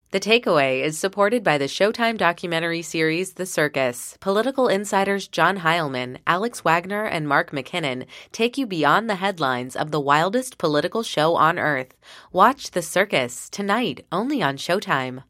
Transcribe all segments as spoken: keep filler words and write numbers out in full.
The Takeaway is supported by the Showtime documentary series The Circus. Political insiders John Heilman, Alex Wagner, and Mark McKinnon take you beyond the headlines of the wildest political show on earth. Watch The Circus tonight, only on Showtime.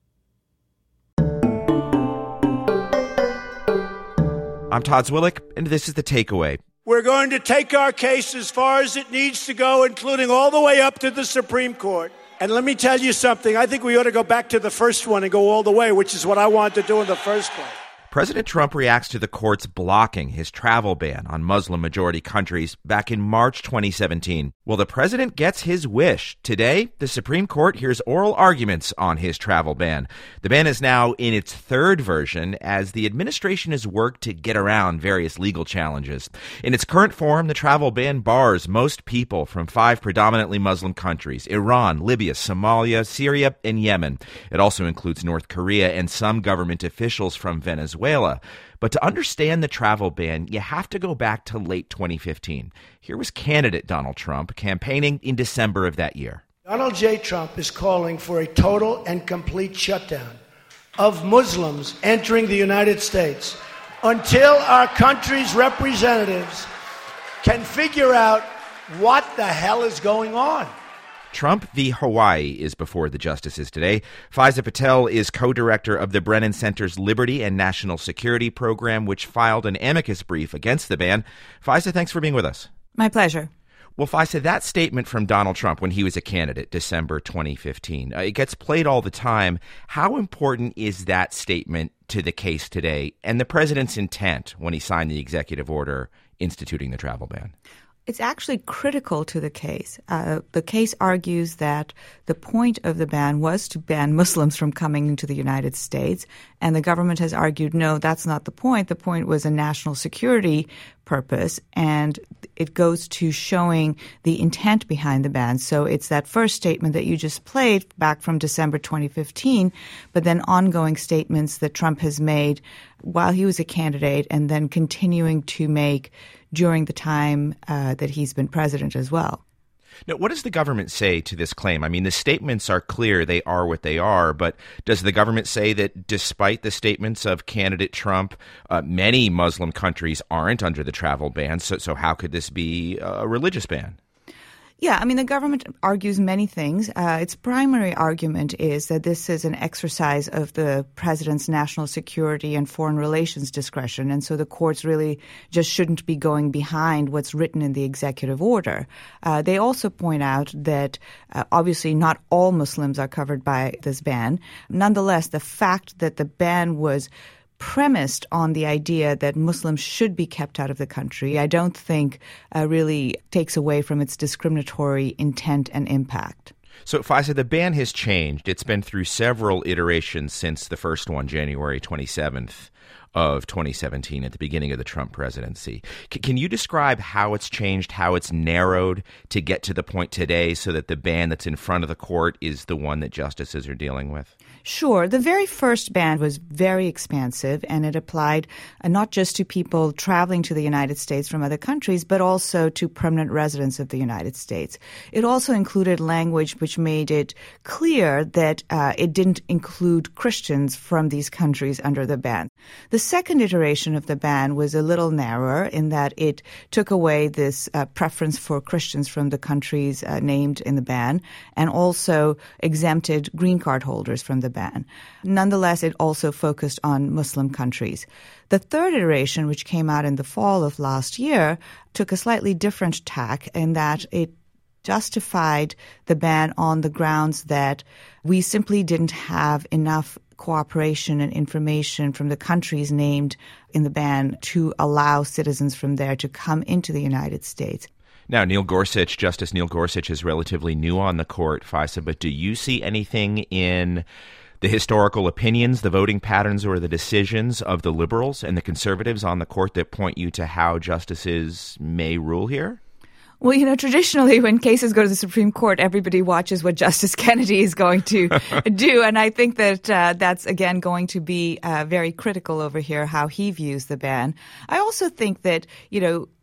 I'm Todd Zwillich, and this is The Takeaway. We're going to take our case as far as it needs to go, including all the way up to the Supreme Court. And let me tell you something. I think we ought to go back to the first one and go all the way, which is what I wanted to do in the first place. President Trump reacts to the courts blocking his travel ban on Muslim-majority countries back in March twenty seventeen. Well, the president gets his wish. Today, the Supreme Court hears oral arguments on his travel ban. The ban is now in its third version as the administration has worked to get around various legal challenges. In its current form, the travel ban bars most people from five predominantly Muslim countries: Iran, Libya, Somalia, Syria, and Yemen. It also includes North Korea and some government officials from Venezuela. But to understand the travel ban, you have to go back to late twenty fifteen. Here was candidate Donald Trump campaigning in December of that year. Donald J. Trump is calling for a total and complete shutdown of Muslims entering the United States until our country's representatives can figure out what the hell is going on. Trump v. Hawaii is before the justices today. Faiza Patel is co-director of the Brennan Center's Liberty and National Security Program, which filed an amicus brief against the ban. Faiza, thanks for being with us. My pleasure. Well, Faiza, that statement from Donald Trump when he was a candidate, December twenty fifteen, uh, it gets played all the time. How important is that statement to the case today and the president's intent when he signed the executive order instituting the travel ban? It's actually critical to the case. Uh, the case argues that the point of the ban was to ban Muslims from coming into the United States, and the government has argued, no, that's not the point. The point was a national security purpose, and it goes to showing the intent behind the ban. So it's that first statement that you just played back from December twenty fifteen, but then ongoing statements that Trump has made while he was a candidate and then continuing to make during the time uh, that he's been president as well. Now, what does the government say to this claim? I mean, the statements are clear. They are what they are. But does the government say that despite the statements of candidate Trump, uh, many Muslim countries aren't under the travel ban? So, so how could this be a religious ban? Yeah, I mean, the government argues many things. Uh, its primary argument is that this is an exercise of the president's national security and foreign relations discretion, and so the courts really just shouldn't be going behind what's written in the executive order. Uh, they also point out that uh, obviously not all Muslims are covered by this ban. Nonetheless, the fact that the ban was premised on the idea that Muslims should be kept out of the country, I don't think uh, really takes away from its discriminatory intent and impact. So, Faiza, the ban has changed. It's been through several iterations since the first one, January twenty-seventh of twenty seventeen, at the beginning of the Trump presidency. C- can you describe how it's changed, how it's narrowed to get to the point today so that the ban that's in front of the court is the one that justices are dealing with? Sure. The very first ban was very expansive, and it applied uh, not just to people traveling to the United States from other countries, but also to permanent residents of the United States. It also included language which made it clear that uh, it didn't include Christians from these countries under the ban. The second iteration of the ban was a little narrower in that it took away this uh, preference for Christians from the countries uh, named in the ban, and also exempted green card holders from the ban. Nonetheless, it also focused on Muslim countries. The third iteration, which came out in the fall of last year, took a slightly different tack in that it justified the ban on the grounds that we simply didn't have enough cooperation and information from the countries named in the ban to allow citizens from there to come into the United States. Now, Neil Gorsuch, Justice Neil Gorsuch, is relatively new on the court, Faiza, but do you see anything in the historical opinions, the voting patterns, or the decisions of the liberals and the conservatives on the court that point you to how justices may rule here? Well, you know, traditionally when cases go to the Supreme Court, everybody watches what Justice Kennedy is going to do. And I think that uh, that's, again, going to be uh, very critical over here, how he views the ban. I also think that, you know,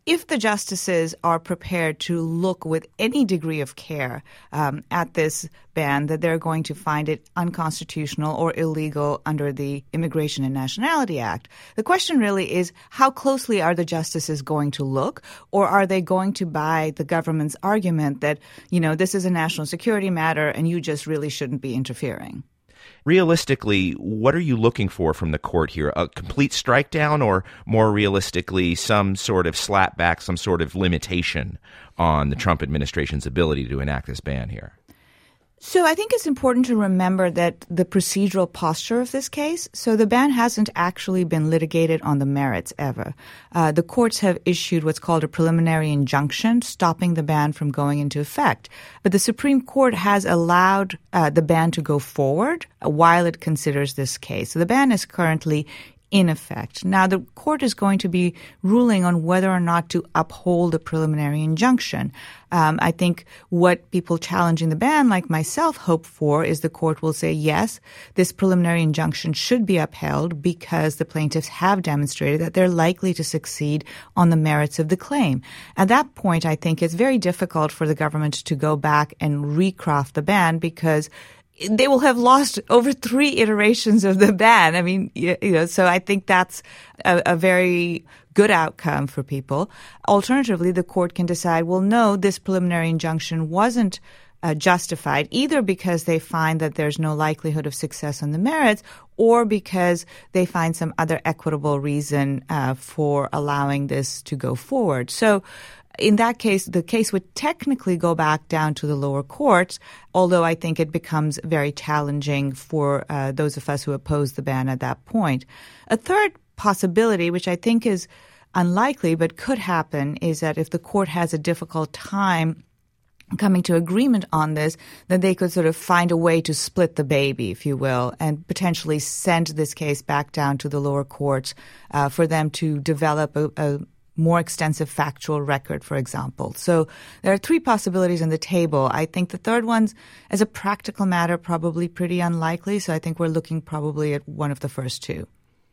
if the justices are prepared to look with any degree of care um, at this ban, that they're going to find it unconstitutional or illegal under the Immigration and Nationality Act. The question really is, how closely are the justices going to look, or are they going to buy the government's argument that, you know, this is a national security matter and you just really shouldn't be interfering? Realistically, what are you looking for from the court here? A complete strike down, or more realistically, some sort of slapback, some sort of limitation on the Trump administration's ability to enact this ban here? So I think it's important to remember that the procedural posture of this case, so the ban hasn't actually been litigated on the merits ever. Uh, the courts have issued what's called a preliminary injunction, stopping the ban from going into effect. But the Supreme Court has allowed uh, the ban to go forward while it considers this case. So the ban is currently in effect. Now, the court is going to be ruling on whether or not to uphold a preliminary injunction. Um, I think what people challenging the ban, like myself, hope for is the court will say, yes, this preliminary injunction should be upheld because the plaintiffs have demonstrated that they're likely to succeed on the merits of the claim. At that point, I think it's very difficult for the government to go back and recraft the ban because they will have lost over three iterations of the ban. I mean, you know, so I think that's a, a very good outcome for people. Alternatively, the court can decide, well, no, this preliminary injunction wasn't uh, justified, either because they find that there's no likelihood of success on the merits or because they find some other equitable reason uh, for allowing this to go forward. So in that case, the case would technically go back down to the lower courts, although I think it becomes very challenging for uh, those of us who oppose the ban at that point. A third possibility, which I think is unlikely but could happen, is that if the court has a difficult time coming to agreement on this, then they could sort of find a way to split the baby, if you will, and potentially send this case back down to the lower courts uh, for them to develop a, a more extensive factual record, for example. So there are three possibilities on the table. I think the third one's, as a practical matter, probably pretty unlikely. So I think we're looking probably at one of the first two.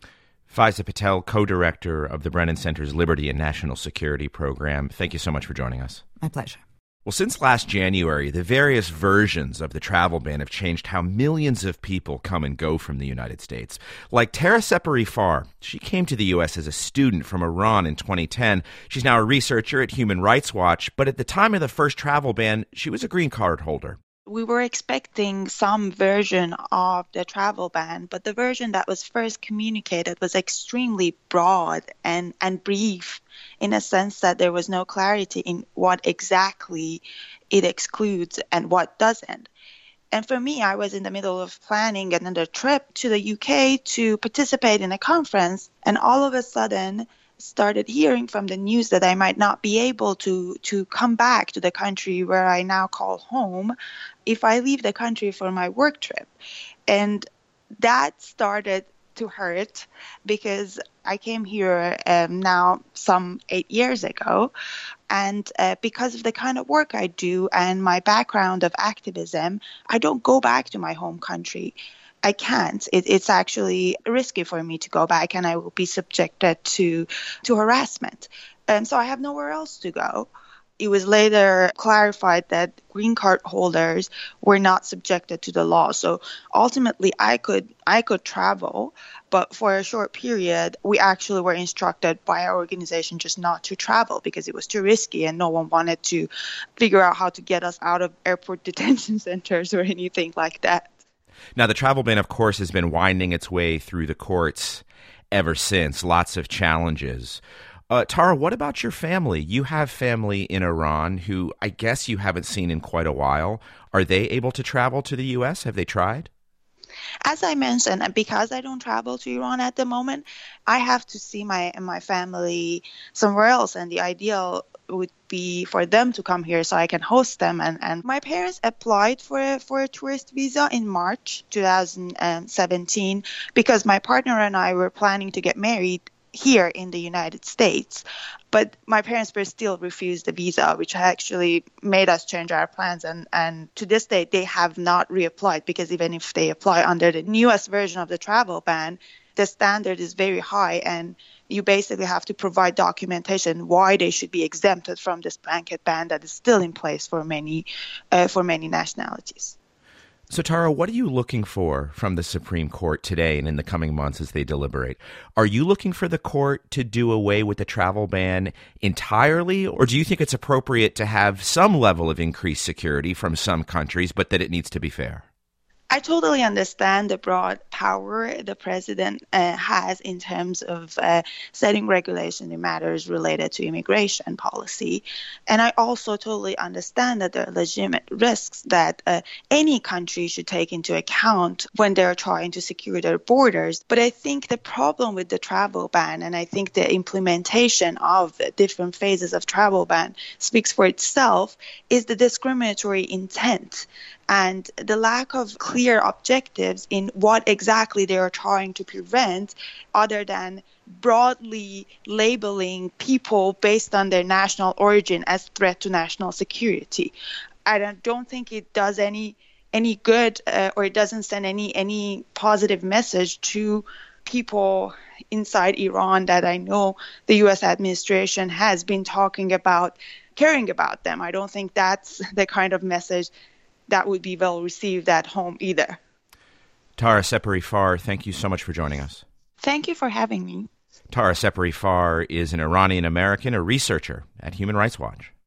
Faiza Patel, co-director of the Brennan Center's Liberty and National Security Program. Thank you so much for joining us. My pleasure. Well, since last January, the various versions of the travel ban have changed how millions of people come and go from the United States. Like Tara Separi-Farr, she came to the U S as a student from Iran in twenty ten. She's now a researcher at Human Rights Watch, but at the time of the first travel ban, she was a green card holder. We were expecting some version of the travel ban, but the version that was first communicated was extremely broad and, and brief, in a sense that there was no clarity in what exactly it excludes and what doesn't. And for me, I was in the middle of planning another trip to the U K to participate in a conference, and all of a sudden started hearing from the news that I might not be able to to come back to the country where I now call home if I leave the country for my work trip. And that started to hurt because I came here um, now some eight years ago. And uh, because of the kind of work I do and my background of activism, I don't go back to my home country. I can't. It, it's actually risky for me to go back, and I will be subjected to to harassment. And so I have nowhere else to go. It was later clarified that green card holders were not subjected to the law. So ultimately, I could I could travel, but for a short period, we actually were instructed by our organization just not to travel because it was too risky, and no one wanted to figure out how to get us out of airport detention centers or anything like that. Now, the travel ban, of course, has been winding its way through the courts ever since. Lots of challenges. Uh, Tara, what about your family? You have family in Iran who I guess you haven't seen in quite a while. Are they able to travel to the U S? Have they tried? As I mentioned, because I don't travel to Iran at the moment, I have to see my my family somewhere else, and the ideal would be for them to come here so I can host them. And, and my parents applied for a, for a tourist visa in March two thousand seventeen because my partner and I were planning to get married here in the United States. But my parents were still refused the visa, which actually made us change our plans. And, and to this day, they have not reapplied because even if they apply under the newest version of the travel ban, the standard is very high. And you basically have to provide documentation why they should be exempted from this blanket ban that is still in place for many, uh, for many nationalities. So, Tara, what are you looking for from the Supreme Court today and in the coming months as they deliberate? Are you looking for the court to do away with the travel ban entirely, or do you think it's appropriate to have some level of increased security from some countries, but that it needs to be fair? I totally understand the broad power the president uh, has in terms of uh, setting regulation in matters related to immigration policy. And I also totally understand that there are legitimate risks that uh, any country should take into account when they're trying to secure their borders. But I think the problem with the travel ban, and I think the implementation of different phases of travel ban speaks for itself, is the discriminatory intent and the lack of clear objectives in what exactly they are trying to prevent, other than broadly labeling people based on their national origin as threat to national security. I don't, don't think it does any any good uh, or it doesn't send any any positive message to people inside Iran that I know the U S administration has been talking about caring about them. I don't think that's the kind of message that would be well received at home either. Tara Separi-Farr, thank you so much for joining us. Thank you for having me. Tara Separi-Farr is an Iranian-American, a researcher at Human Rights Watch.